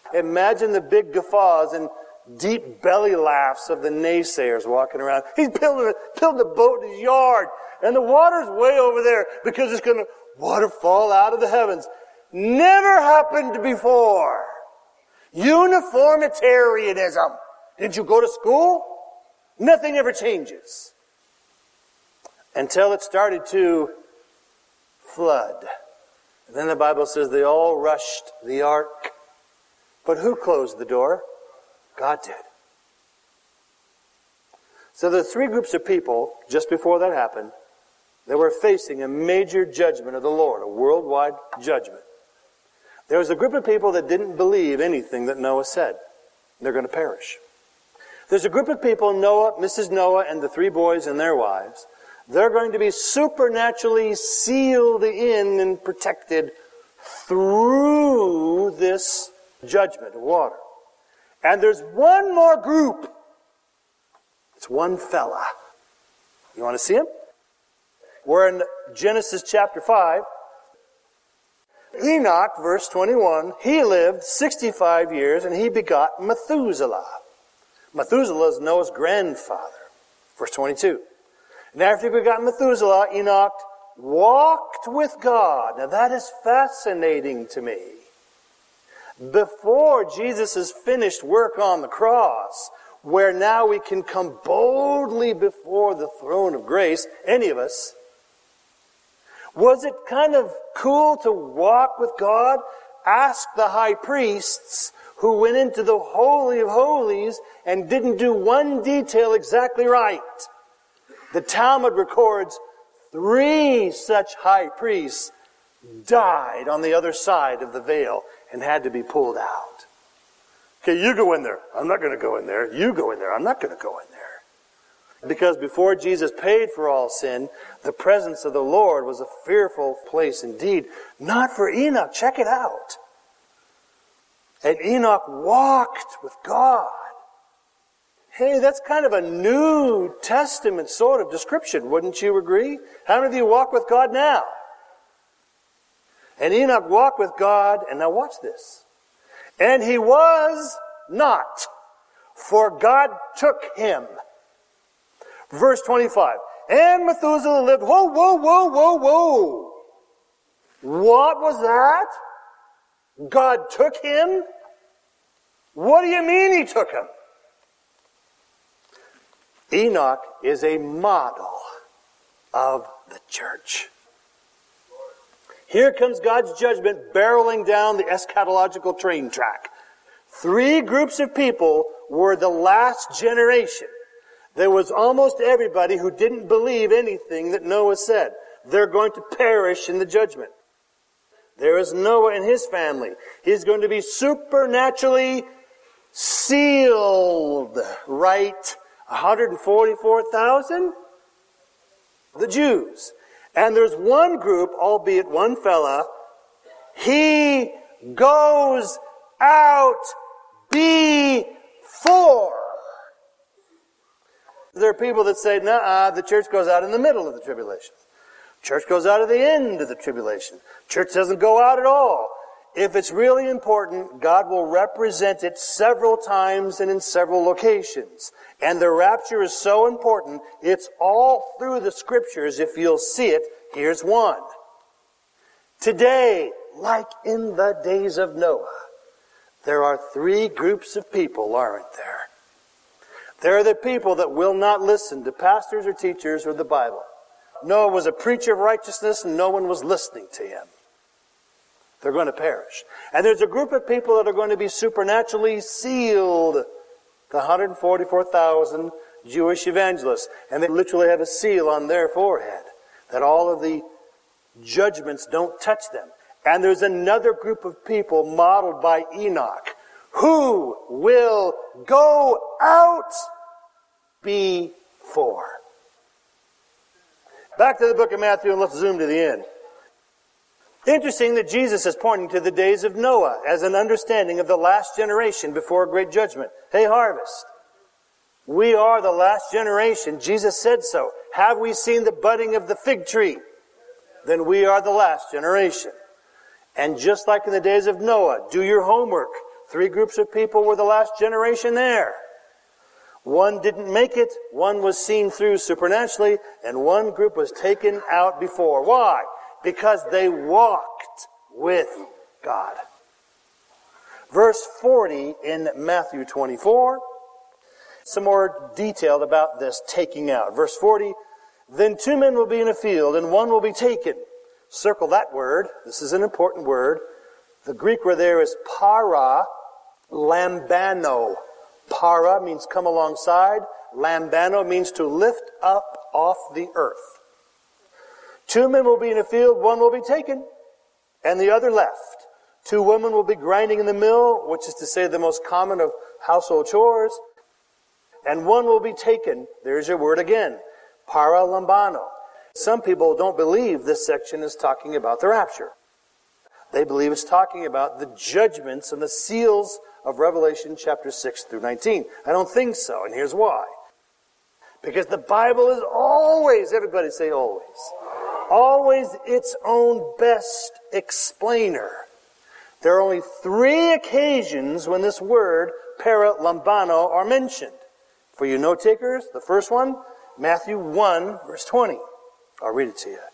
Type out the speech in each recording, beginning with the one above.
Imagine the big guffaws and deep belly laughs of the naysayers walking around. He's building a boat in his yard, and the water's way over there because it's going to waterfall out of the heavens. Never happened before. Uniformitarianism. Did you go to school? Nothing ever changes. Until it started to flood. And then the Bible says they all rushed the ark. But who closed the door? God did. So the three groups of people, just before that happened, that were facing a major judgment of the Lord, a worldwide judgment. There was a group of people that didn't believe anything that Noah said. They're going to perish. There's a group of people, Noah, Mrs. Noah, and the three boys and their wives. They're going to be supernaturally sealed in and protected through this judgment of water. And there's one more group. It's one fella. You want to see him? We're in Genesis chapter 5. Enoch, verse 21, he lived 65 years and he begot Methuselah. Methuselah is Noah's grandfather. Verse 22. And after he begot Methuselah, Enoch walked with God. Now that is fascinating to me. Before Jesus' finished work on the cross, where now we can come boldly before the throne of grace, any of us, was it kind of cool to walk with God? Ask the high priests who went into the Holy of Holies and didn't do one detail exactly right. The Talmud records 3 such high priests died on the other side of the veil and had to be pulled out. Okay, you go in there. I'm not going to go in there. You go in there. I'm not going to go in there. Because before Jesus paid for all sin, the presence of the Lord was a fearful place indeed. Not for Enoch. Check it out. And Enoch walked with God. Hey, that's kind of a New Testament sort of description, wouldn't you agree? How many of you walk with God now? And Enoch walked with God, and now watch this. And he was not, for God took him. Verse 25. And Methuselah lived, whoa. What was that? God took him? What do you mean he took him? Enoch is a model of the church. Here comes God's judgment barreling down the eschatological train track. 3 groups of people were the last generation. There was almost everybody who didn't believe anything that Noah said. They're going to perish in the judgment. There is Noah and his family. He's going to be supernaturally sealed, right? 144,000? The Jews. And there's one group, albeit one fella, he goes out before. There are people that say, nah, the church goes out in the middle of the tribulation. Church goes out at the end of the tribulation. Church doesn't go out at all. If it's really important, God will represent it several times and in several locations. And the rapture is so important, it's all through the Scriptures. If you'll see it, here's one. Today, like in the days of Noah, there are 3 groups of people, aren't there? There are the people that will not listen to pastors or teachers or the Bible. Noah was a preacher of righteousness and no one was listening to him. They're going to perish. And there's a group of people that are going to be supernaturally sealed. The 144,000 Jewish evangelists. And they literally have a seal on their forehead that all of the judgments don't touch them. And there's another group of people modeled by Enoch who will go out before. Back to the book of Matthew, and let's zoom to the end. Interesting that Jesus is pointing to the days of Noah as an understanding of the last generation before a great judgment. Hey, harvest. We are the last generation. Jesus said so. Have we seen the budding of the fig tree? Then we are the last generation. And just like in the days of Noah, do your homework. 3 groups of people were the last generation there. One didn't make it, one was seen through supernaturally, and one group was taken out before. Why? Because they walked with God. Verse 40 in Matthew 24, some more detailed about this taking out. Verse 40, then 2 men will be in a field, and one will be taken. Circle that word. This is an important word. The Greek word there is para lambano. Para means come alongside. Lambano means to lift up off the earth. 2 men will be in a field, one will be taken, and the other left. 2 women will be grinding in the mill, which is to say the most common of household chores, and one will be taken. There's your word again. Para lambano. Some people don't believe this section is talking about the rapture. They believe it's talking about the judgments and the seals of Revelation chapter 6 through 19. I don't think so, and here's why. Because the Bible is always, everybody say always its own best explainer. There are only 3 occasions when this word, para lambano, are mentioned. For you note takers, the first one, Matthew 1, verse 20. I'll read it to you.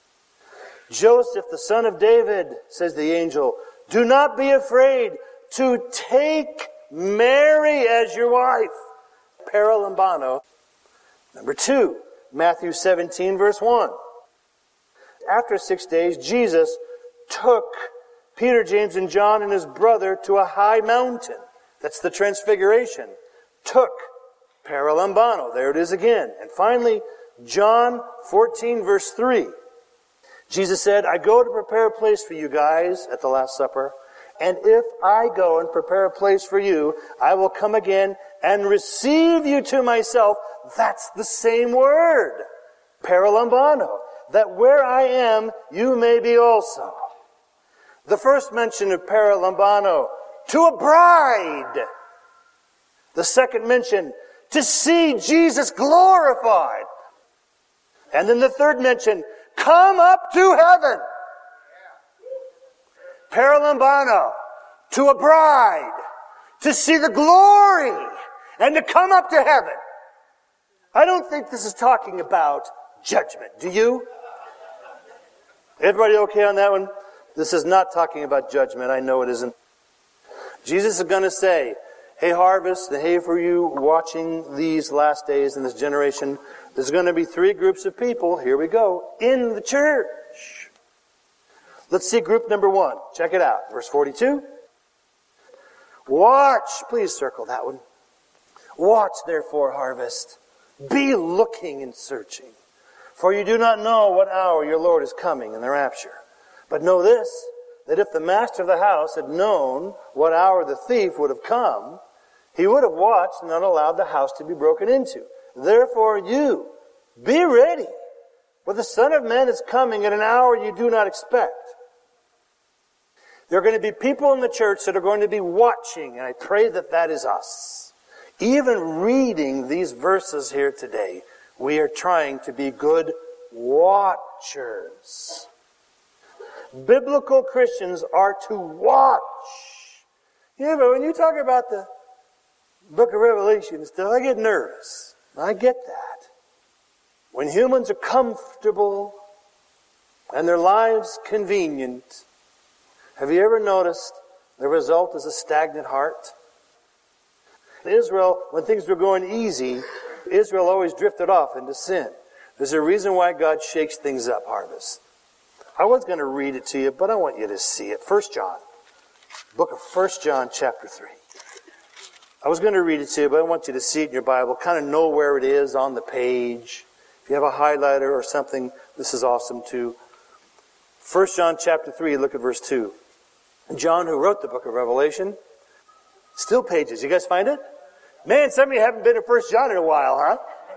Joseph, the son of David, says the angel, do not be afraid to take Mary as your wife. Para lambano. Number 2, Matthew 17, verse 1. After 6 days, Jesus took Peter, James, and John and his brother to a high mountain. That's the transfiguration. Took. Para lambano. There it is again. And finally, John 14, verse 3. Jesus said, I go to prepare a place for you guys at the Last Supper. And if I go and prepare a place for you, I will come again and receive you to myself. That's the same word. Para lambano. That where I am, you may be also. The first mention of para lambano, to a bride. The second mention, to see Jesus glorified. And then the third mention, come up to heaven. Para lambano, to a bride, to see the glory, and to come up to heaven. I don't think this is talking about judgment. Do you? Everybody okay on that one? This is not talking about judgment. I know it isn't. Jesus is going to say, hey, Harvest, and hey, for you watching these last days in this generation, there's going to be 3 groups of people, here we go, in the church. Let's see group number 1. Check it out. Verse 42. Watch. Please circle that one. Watch, therefore, Harvest. Be looking and searching. For you do not know what hour your Lord is coming in the rapture. But know this, that if the master of the house had known what hour the thief would have come, he would have watched and not allowed the house to be broken into. Therefore you, be ready, for the Son of Man is coming at an hour you do not expect. There are going to be people in the church that are going to be watching, and I pray that that is us. Even reading these verses here today, we are trying to be good watchers. Biblical Christians are to watch. Yeah, but when you talk about the book of Revelation and stuff, I get nervous. I get that. When humans are comfortable and their lives convenient, have you ever noticed the result is a stagnant heart? Israel, when things were going easy, Israel always drifted off into sin. There's a reason why God shakes things up, Harvest. I was going to read it to you, but I want you to see it. 1 John. Book of 1 John chapter 3. I was going to read it to you, but I want you to see it in your Bible. Kind of know where it is on the page. If you have a highlighter or something, this is awesome too. 1 John chapter 3, look at verse 2. John, who wrote the book of Revelation, still pages. You guys find it? Man, some of you haven't been to 1 John in a while, huh?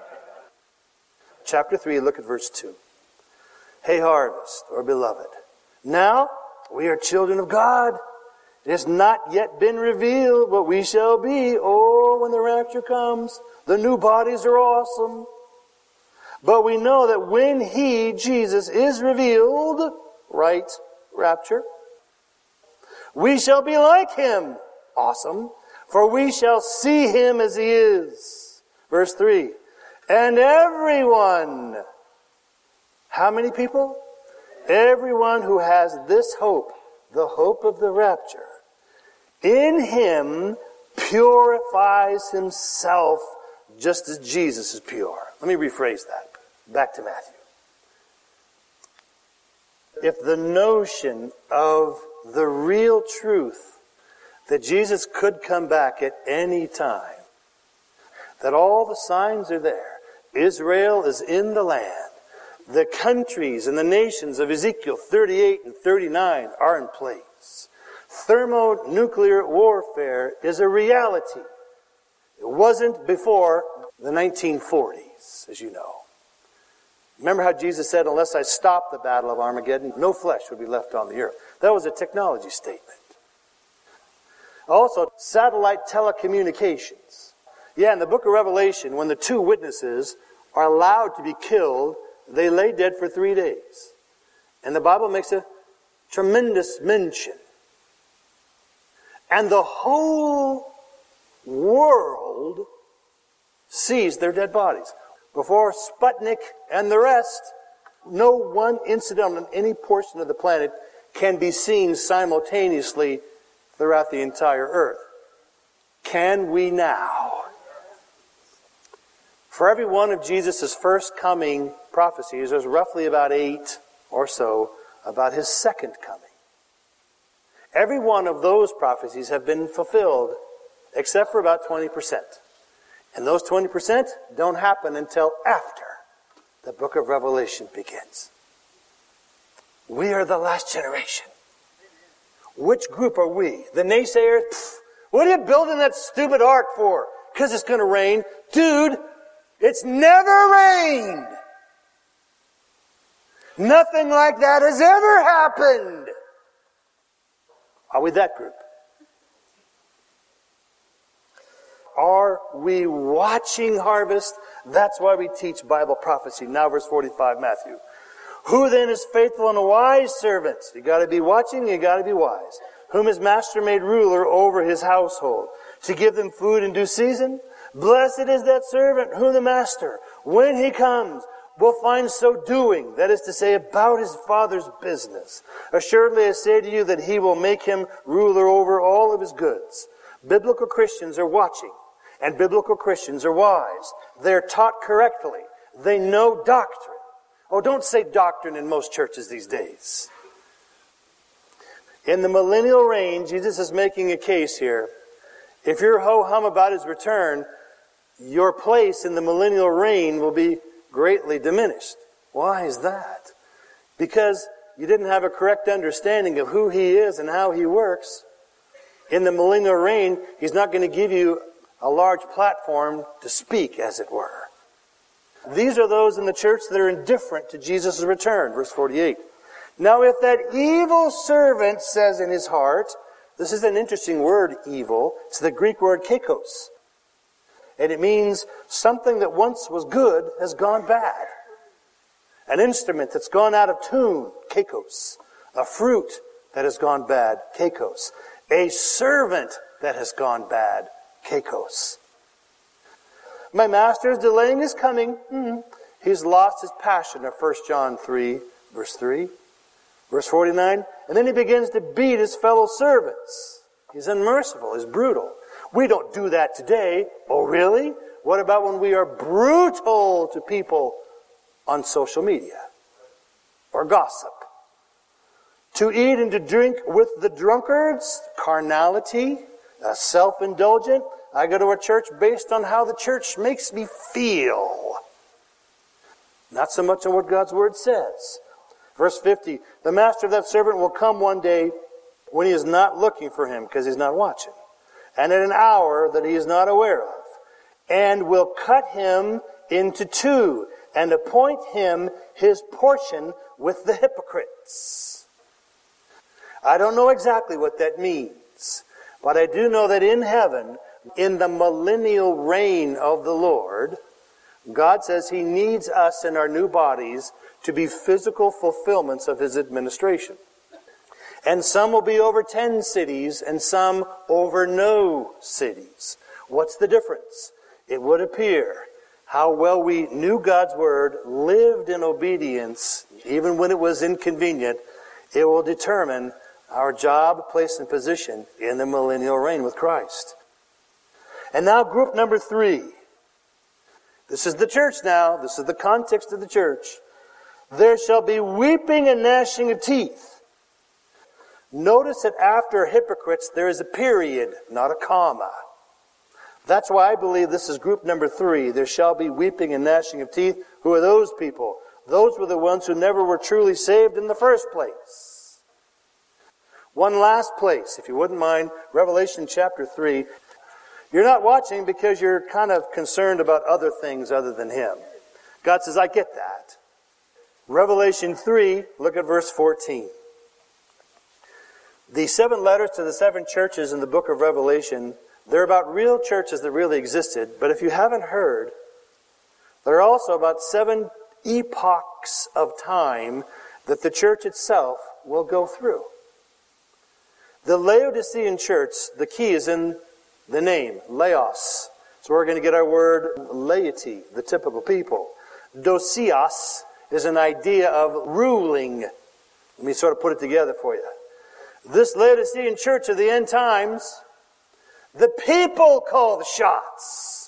Chapter 3, look at verse 2. Hey, Harvest, or beloved, now we are children of God. It has not yet been revealed what we shall be. Oh, when the rapture comes, the new bodies are awesome. But we know that when He, Jesus, is revealed, right, rapture, we shall be like Him, Awesome. For we shall see him as he is. Verse 3. And everyone, how many people? Everyone who has this hope, the hope of the rapture, in him purifies himself just as Jesus is pure. Let me rephrase that. Back to Matthew. If the notion of the real truth that Jesus could come back at any time, that all the signs are there, Israel is in the land, the countries and the nations of Ezekiel 38 and 39 are in place. Thermonuclear warfare is a reality. It wasn't before the 1940s, as you know. Remember how Jesus said, unless I stop the battle of Armageddon, no flesh would be left on the earth. That was a technology statement. Also, satellite telecommunications. Yeah, in the book of Revelation, when the two witnesses are allowed to be killed, they lay dead for 3 days. And the Bible makes a tremendous mention. And the whole world sees their dead bodies. Before Sputnik and the rest, no one incident on any portion of the planet can be seen simultaneously throughout the entire earth. Can we now? For every one of Jesus' first coming prophecies, there's roughly about 8 or so about his second coming. Every one of those prophecies have been fulfilled, except for about 20%. And those 20% don't happen until after the book of Revelation begins. We are the last generation. Which group are we? The naysayers? Pfft, what are you building that stupid ark for? Because it's going to rain. Dude, it's never rained. Nothing like that has ever happened. Are we that group? Are we watching harvest? That's why we teach Bible prophecy. Now verse 45, Matthew. Who then is faithful and a wise servant? You got to be watching, you got to be wise. Whom his master made ruler over his household, to give them food in due season? Blessed is that servant whom the master, when he comes, will find so doing, that is to say, about his father's business. Assuredly I say to you that he will make him ruler over all of his goods. Biblical Christians are watching. And biblical Christians are wise. They're taught correctly. They know doctrine. Oh, don't say doctrine in most churches these days. In the millennial reign, Jesus is making a case here. If you're ho-hum about his return, your place in the millennial reign will be greatly diminished. Why is that? Because you didn't have a correct understanding of who he is and how he works. In the millennial reign, he's not going to give you a large platform to speak, as it were. These are those in the church that are indifferent to Jesus' return. Verse 48. Now if that evil servant says in his heart, this is an interesting word, evil. It's the Greek word kakos. And it means something that once was good has gone bad. An instrument that's gone out of tune, kakos. A fruit that has gone bad, kakos. A servant that has gone bad, kakos. My master is delaying his coming. He's lost his passion of 1 John 3, verse 3. Verse 49, and then he begins to beat his fellow servants. He's unmerciful, he's brutal. We don't do that today. Oh, really? What about when we are brutal to people on social media? Or gossip? To eat and to drink with the drunkards, carnality, self-indulgent. I go to a church based on how the church makes me feel. Not so much on what God's Word says. Verse 50, the master of that servant will come one day when he is not looking for him because he's not watching. And at an hour that he is not aware of. And will cut him into two and appoint him his portion with the hypocrites. I don't know exactly what that means. But I do know that in heaven, in the millennial reign of the Lord, God says he needs us in our new bodies to be physical fulfillments of his administration. And some will be over 10 cities, and some over no cities. What's the difference? It would appear how well we knew God's Word, lived in obedience, even when it was inconvenient, it will determine our job, place, and position in the millennial reign with Christ. And now group number 3. This is the church now. This is the context of the church. There shall be weeping and gnashing of teeth. Notice that after hypocrites there is a period, not a comma. That's why I believe this is group number 3. There shall be weeping and gnashing of teeth. Who are those people? Those were the ones who never were truly saved in the first place. One last place, if you wouldn't mind, Revelation chapter 3. You're not watching because you're kind of concerned about other things other than Him. God says, I get that. Revelation 3, look at verse 14. The 7 letters to the 7 churches in the book of Revelation, they're about real churches that really existed. But if you haven't heard, there are also about 7 epochs of time that the church itself will go through. The Laodicean church, the key is in the name, Laos. So we're going to get our word laity, the typical people. Dosios is an idea of ruling. Let me sort of put it together for you. This Laodicean church of the end times, the people call the shots,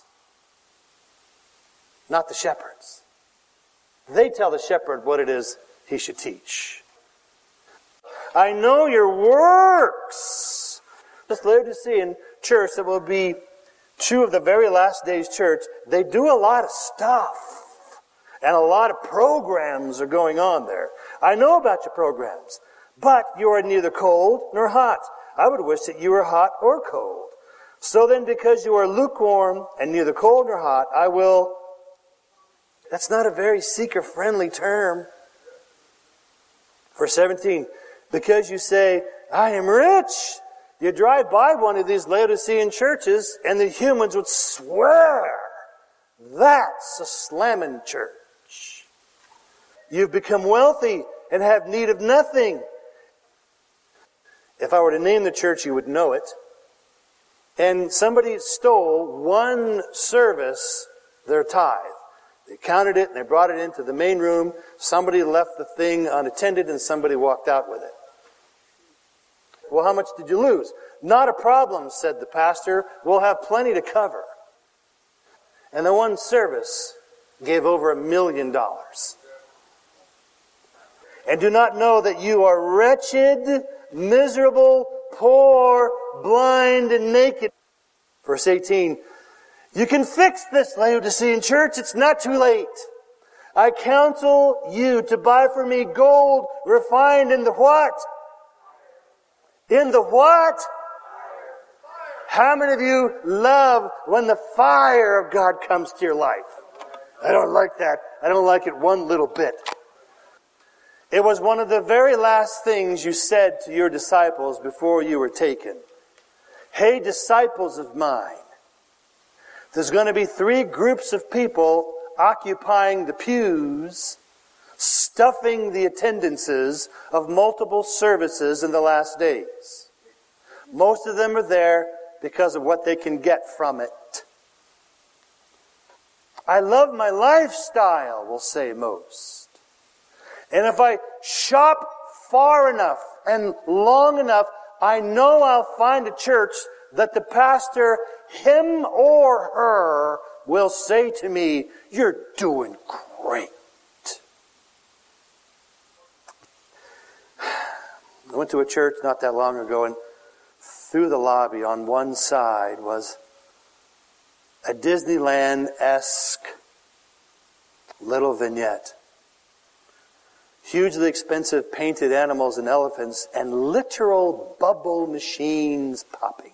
not the shepherds. They tell the shepherd what it is he should teach. I know your works. This Laodicean church that will be true of the very last days church, they do a lot of stuff. And a lot of programs are going on there. I know about your programs, but you are neither cold nor hot. I would wish that you were hot or cold. So then, because you are lukewarm and neither cold nor hot, I will... That's not a very seeker-friendly term. Verse 17, because you say, I am rich. You drive by one of these Laodicean churches and the humans would swear, that's a slamming church. You've become wealthy and have need of nothing. If I were to name the church, you would know it. And somebody stole one service, their tithe. They counted it and they brought it into the main room. Somebody left the thing unattended and somebody walked out with it. Well, how much did you lose? Not a problem, said the pastor. We'll have plenty to cover. And the one service gave over $1 million. And do not know that you are wretched, miserable, poor, blind, and naked. Verse 18, you can fix this Laodicean church. It's not too late. I counsel you to buy for me gold refined in the what? In the what? How many of you love when the fire of God comes to your life? I don't like that. I don't like it one little bit. It was one of the very last things you said to your disciples before you were taken. Hey, disciples of mine, there's going to be 3 groups of people occupying the pews, stuffing the attendances of multiple services in the last days. Most of them are there because of what they can get from it. I love my lifestyle, will say most. And if I shop far enough and long enough, I know I'll find a church that the pastor, him or her, will say to me, you're doing great. I went to a church not that long ago, and through the lobby on one side was a Disneyland-esque little vignette. Hugely expensive painted animals and elephants and literal bubble machines popping.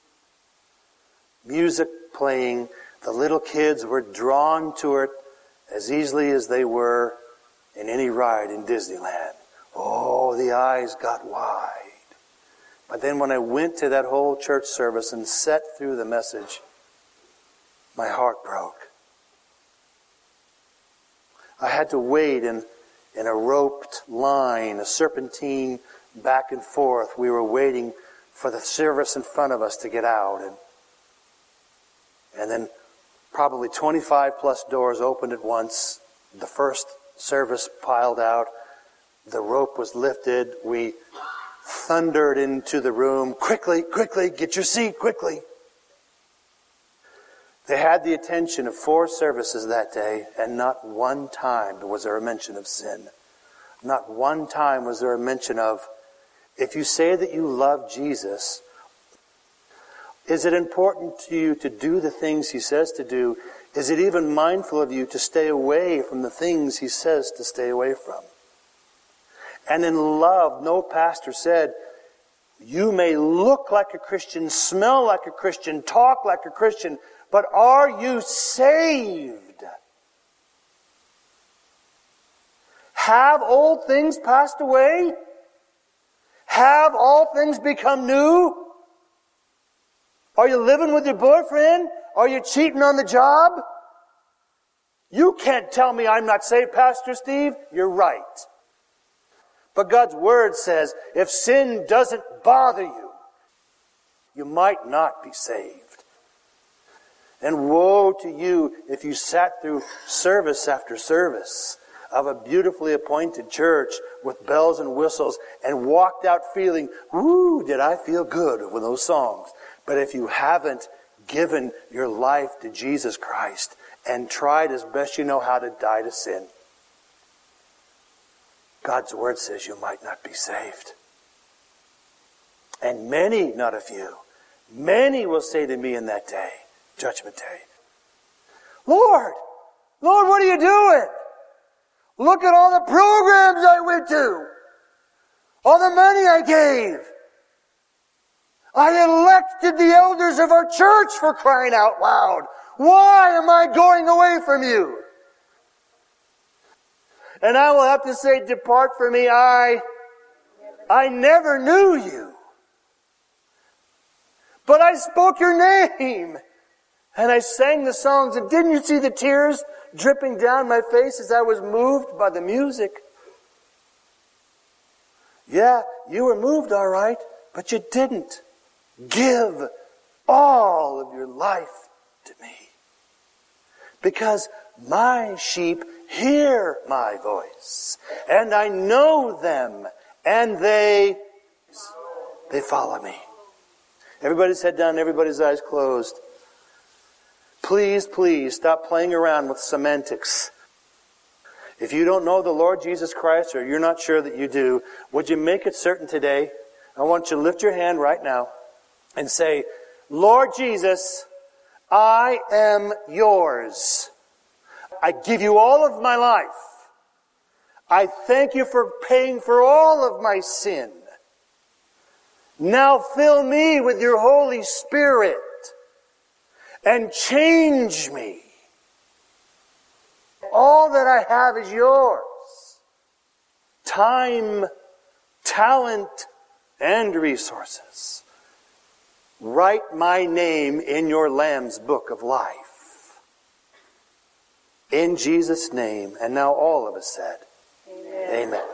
Music playing. The little kids were drawn to it as easily as they were in any ride in Disneyland. Oh, the eyes got wide. But then when I went to that whole church service and sat through the message, my heart broke. I had to wait in a roped line, a serpentine back and forth. We were waiting for the service in front of us to get out. And then probably 25 plus doors opened at once. The first service piled out. The rope was lifted. We thundered into the room. Quickly, quickly, get your seat, quickly. They had the attention of 4 services that day, and not one time was there a mention of sin. Not one time was there a mention of, if you say that you love Jesus, is it important to you to do the things He says to do? Is it even mindful of you to stay away from the things He says to stay away from? And in love, no pastor said, you may look like a Christian, smell like a Christian, talk like a Christian, but are you saved? Have old things passed away? Have all things become new? Are you living with your boyfriend? Are you cheating on the job? You can't tell me I'm not saved, Pastor Steve. You're right. But God's Word says, if sin doesn't bother you, you might not be saved. And woe to you if you sat through service after service of a beautifully appointed church with bells and whistles and walked out feeling, woo, did I feel good with those songs. But if you haven't given your life to Jesus Christ and tried as best you know how to die to sin, God's Word says you might not be saved. And many, not a few, many will say to me in that day, Judgment Day, Lord, what are you doing? Look at all the programs I went to. All the money I gave. I elected the elders of our church, for crying out loud. Why am I going away from you? And I will have to say, depart from me, I never knew you. But I spoke your name. And I sang the songs. And didn't you see the tears dripping down my face as I was moved by the music? Yeah, you were moved all right, but you didn't give all of your life to me. Because my sheep hear my voice, and I know them, and they follow me. Everybody's head down, everybody's eyes closed. Please, please stop playing around with semantics. If you don't know the Lord Jesus Christ, or you're not sure that you do, would you make it certain today? I want you to lift your hand right now and say, Lord Jesus, I am yours. I give you all of my life. I thank you for paying for all of my sin. Now fill me with your Holy Spirit and change me. All that I have is yours. Time, talent, and resources. Write my name in your Lamb's book of life. In Jesus' name. And now all of us said, Amen. Amen.